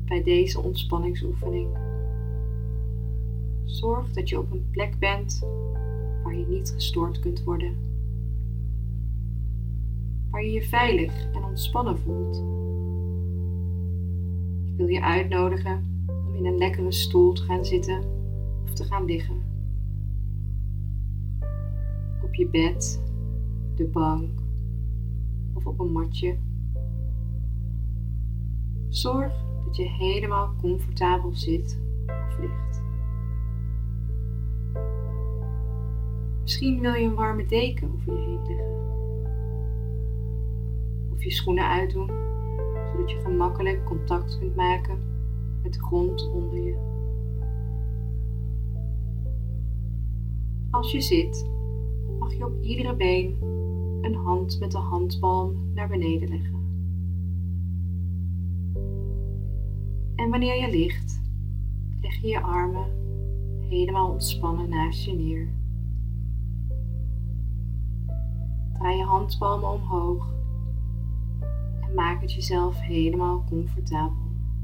bij deze ontspanningsoefening. Zorg dat je op een plek bent waar je niet gestoord kunt worden. Waar je je veilig en ontspannen voelt. Ik wil je uitnodigen om in een lekkere stoel te gaan zitten of te gaan liggen. Op je bed, de bank of op een matje. Zorg dat je helemaal comfortabel zit of ligt. Misschien wil je een warme deken over je heen leggen. Of je schoenen uitdoen, zodat je gemakkelijk contact kunt maken met de grond onder je. Als je zit, mag je op iedere been een hand met de handpalm naar beneden leggen. En wanneer je ligt, leg je je armen helemaal ontspannen naast je neer. Draai je handpalmen omhoog en maak het jezelf helemaal comfortabel.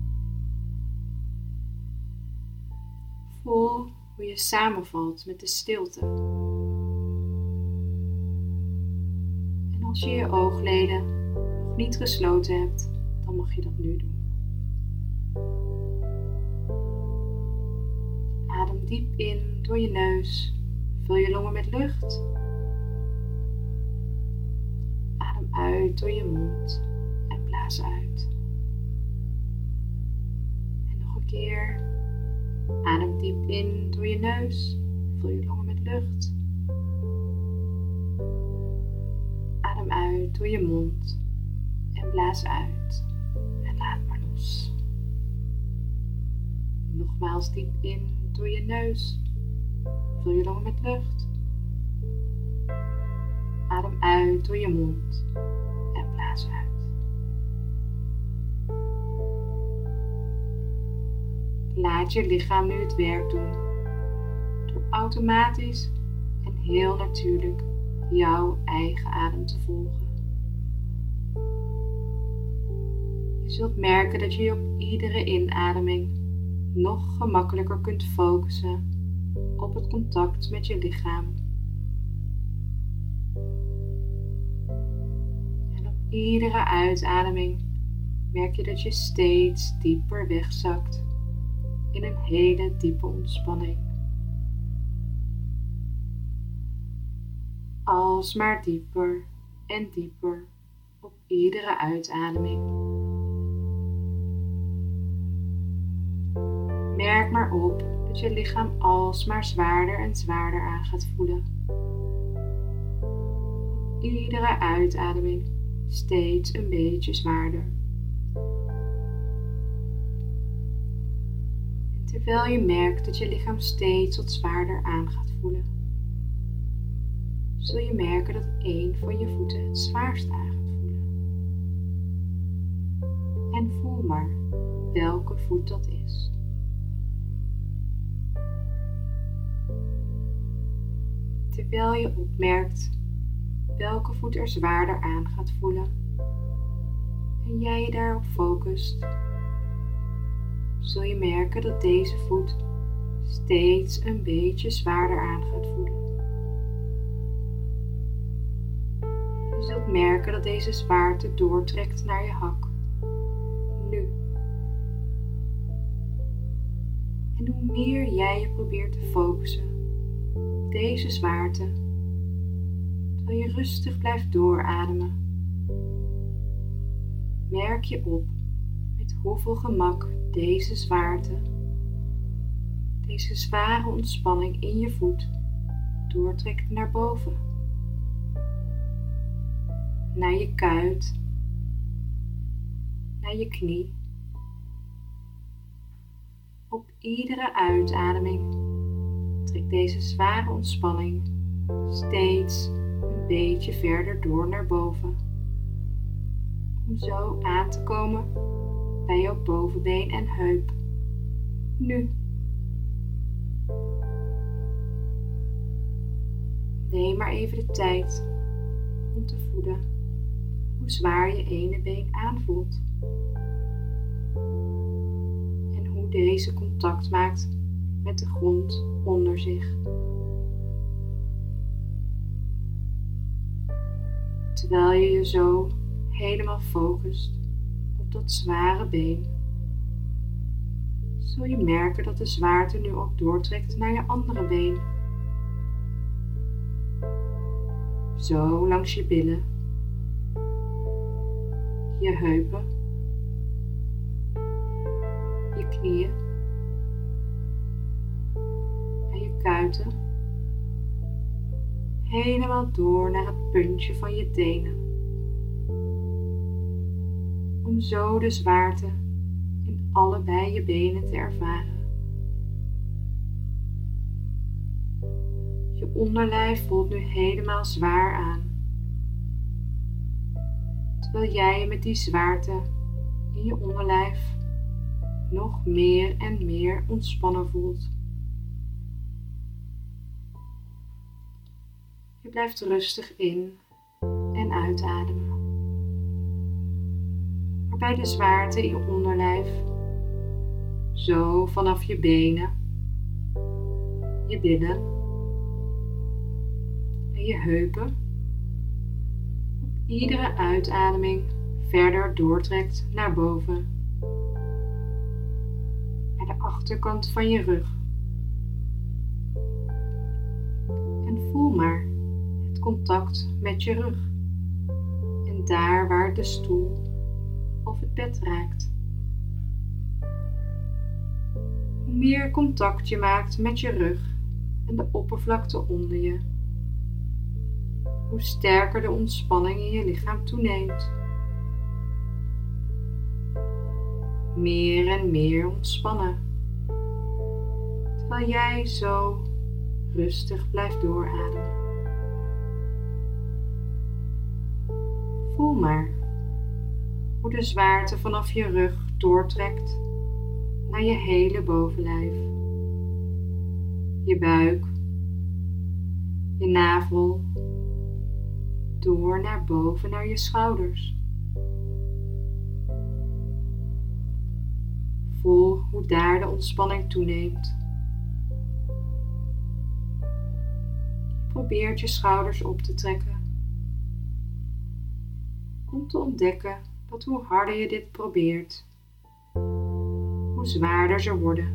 Voel hoe je samenvalt met de stilte. En als je je oogleden nog niet gesloten hebt, dan mag je dat nu doen. Adem diep in door je neus, vul je longen met lucht. Adem uit door je mond en blaas uit. En nog een keer. Adem diep in door je neus, vul je longen met lucht. Adem uit door je mond en blaas uit en laat maar los. Nogmaals diep in door je neus, vul je longen met lucht. Adem uit door je mond en blaas uit. Laat je lichaam nu het werk doen, door automatisch en heel natuurlijk jouw eigen adem te volgen. Je zult merken dat je je op iedere inademing nog gemakkelijker kunt focussen op het contact met je lichaam. En op iedere uitademing merk je dat je steeds dieper wegzakt in een hele diepe ontspanning. Alsmaar dieper en dieper op iedere uitademing. Merk maar op dat je lichaam alsmaar zwaarder en zwaarder aan gaat voelen. Op iedere uitademing steeds een beetje zwaarder. En terwijl je merkt dat je lichaam steeds wat zwaarder aan gaat voelen, zul je merken dat één van je voeten het zwaarst aan gaat voelen. En voel maar welke voet dat is. Terwijl je opmerkt welke voet er zwaarder aan gaat voelen en jij je daarop focust, zul je merken dat deze voet steeds een beetje zwaarder aan gaat voelen. Je zult merken dat deze zwaarte doortrekt naar je hak. Nu. En hoe meer jij je probeert te focussen op deze zwaarte, terwijl je rustig blijft doorademen, merk je op met hoeveel gemak deze zwaarte, deze zware ontspanning in je voet doortrekt naar boven. Naar je kuit, naar je knie. Op iedere uitademing trekt deze zware ontspanning steeds een beetje verder door naar boven. Om zo aan te komen bij jouw bovenbeen en heup. Nu. Neem maar even de tijd om te voelen hoe zwaar je ene been aanvoelt. deze contact maakt met de grond onder zich. Terwijl je je zo helemaal focust op dat zware been, zul je merken dat de zwaarte nu ook doortrekt naar je andere been. Zo langs je billen, je heupen, je knieën en je kuiten, helemaal door naar het puntje van je tenen. Om zo de zwaarte in allebei je benen te ervaren. Je onderlijf voelt nu helemaal zwaar aan, terwijl jij je met die zwaarte in je onderlijf nog meer en meer ontspannen voelt. Je blijft rustig in- en uitademen, waarbij de zwaarte in je onderlijf zo vanaf je benen, je billen en je heupen op iedere uitademing verder doortrekt naar boven, naar de achterkant van je rug. En voel maar het contact met je rug en daar waar de stoel of het bed raakt. Hoe meer contact je maakt met je rug en de oppervlakte onder je, hoe sterker de ontspanning in je lichaam toeneemt. Meer en meer ontspannen, terwijl jij zo rustig blijft doorademen. Voel maar hoe de zwaarte vanaf je rug doortrekt naar je hele bovenlijf, je buik, je navel, door naar boven naar je schouders. Voel hoe daar de ontspanning toeneemt. Je probeert je schouders op te trekken, om te ontdekken dat hoe harder je dit probeert, hoe zwaarder ze worden.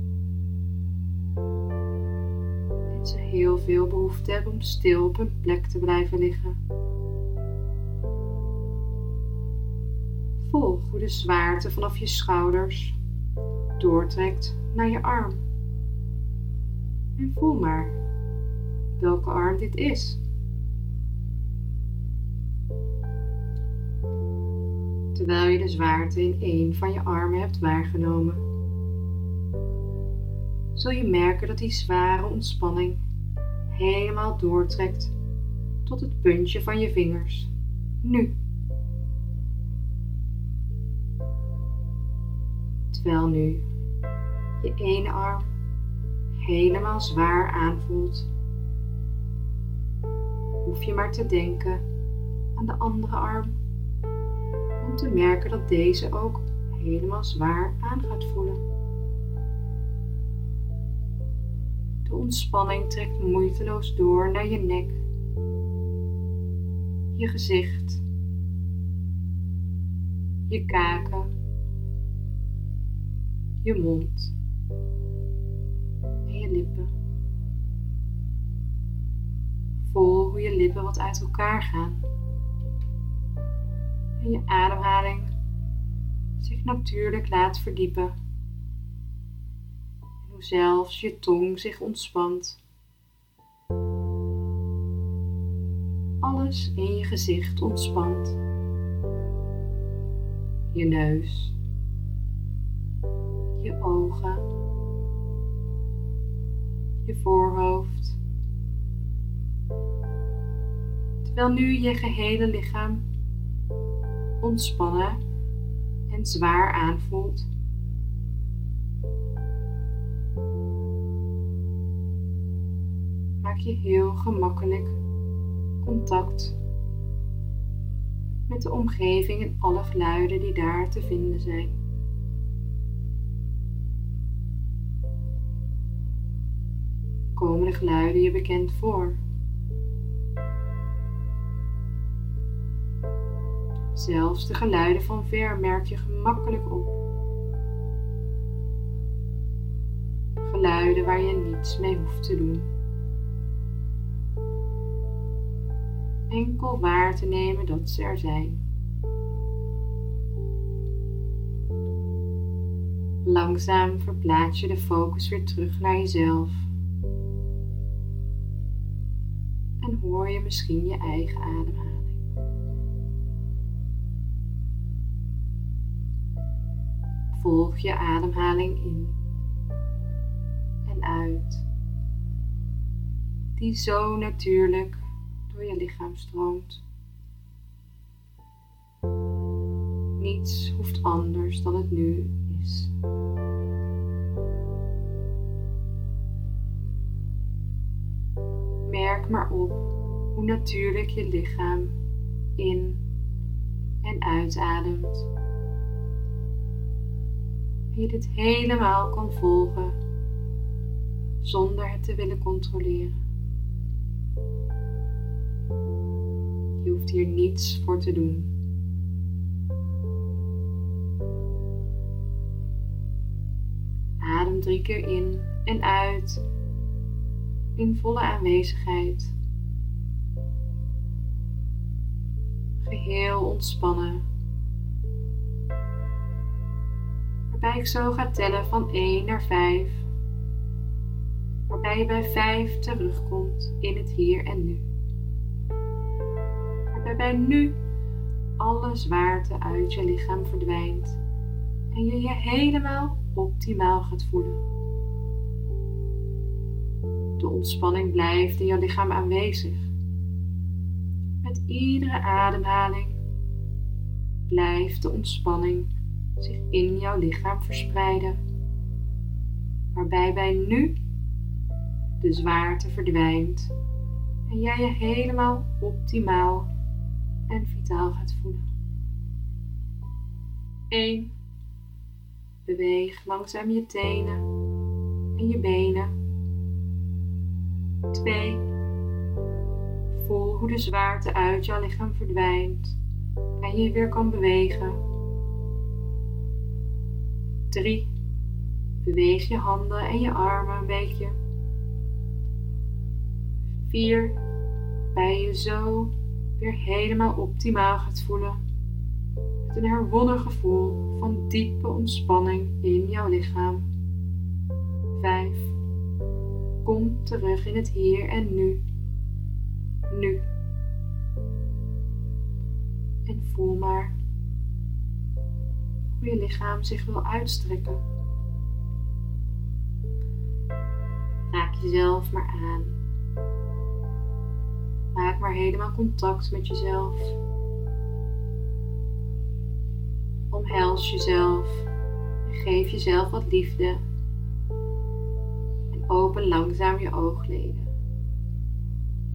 En ze heel veel behoefte hebben om stil op hun plek te blijven liggen. Voel hoe de zwaarte vanaf je schouders doortrekt naar je arm. En voel maar welke arm dit is. Terwijl je de zwaarte in één van je armen hebt waargenomen, zul je merken dat die zware ontspanning helemaal doortrekt tot het puntje van je vingers. Nu. Terwijl nu je ene arm helemaal zwaar aanvoelt, hoef je maar te denken aan de andere arm, om te merken dat deze ook helemaal zwaar aan gaat voelen. De ontspanning trekt moeiteloos door naar je nek, je gezicht, je kaken, je mond en je lippen. Voel hoe je lippen wat uit elkaar gaan en je ademhaling zich natuurlijk laat verdiepen. En hoe zelfs je tong zich ontspant. Alles in je gezicht ontspant. Je neus, je ogen, je voorhoofd. Terwijl nu je gehele lichaam ontspannen en zwaar aanvoelt. Maak je heel gemakkelijk contact met de omgeving en alle geluiden die daar te vinden zijn. Komen de geluiden je bekend voor? Zelfs de geluiden van ver merk je gemakkelijk op. Geluiden waar je niets mee hoeft te doen. Enkel waar te nemen dat ze er zijn. Langzaam verplaats je de focus weer terug naar jezelf. En hoor je misschien je eigen ademhaling. Volg je ademhaling in en uit, die zo natuurlijk door je lichaam stroomt. Niets hoeft anders dan het nu is. Merk maar op hoe natuurlijk je lichaam in- en uitademt. En je dit helemaal kan volgen zonder het te willen controleren. Je hoeft hier niets voor te doen. Adem 3 keer in en uit in volle aanwezigheid. Geheel ontspannen. Waarbij ik zo ga tellen van 1 naar 5. Waarbij je bij 5 terugkomt in het hier en nu. Waarbij bij nu alle zwaarte uit je lichaam verdwijnt. En je je helemaal optimaal gaat voelen. De ontspanning blijft in je lichaam aanwezig. Met iedere ademhaling blijft de ontspanning zich in jouw lichaam verspreiden. Waarbij bij nu de zwaarte verdwijnt en jij je helemaal optimaal en vitaal gaat voelen. 1. Beweeg langzaam je tenen en je benen. 2. Voel hoe de zwaarte uit jouw lichaam verdwijnt en je weer kan bewegen. 3. Beweeg je handen en je armen een beetje. 4. Waarbij je zo weer helemaal optimaal gaat voelen. Met een herwonnen gevoel van diepe ontspanning in jouw lichaam. 5. Kom terug in het hier en nu. Nu. En voel maar hoe je lichaam zich wil uitstrekken. Raak jezelf maar aan. Maak maar helemaal contact met jezelf. Omhels jezelf en geef jezelf wat liefde. En open langzaam je oogleden.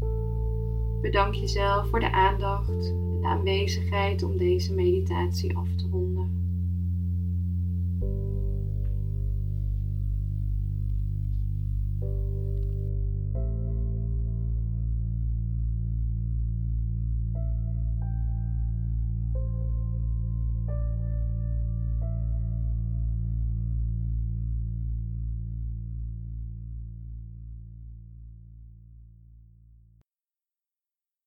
Bedank jezelf voor de aandacht en de aanwezigheid om deze meditatie af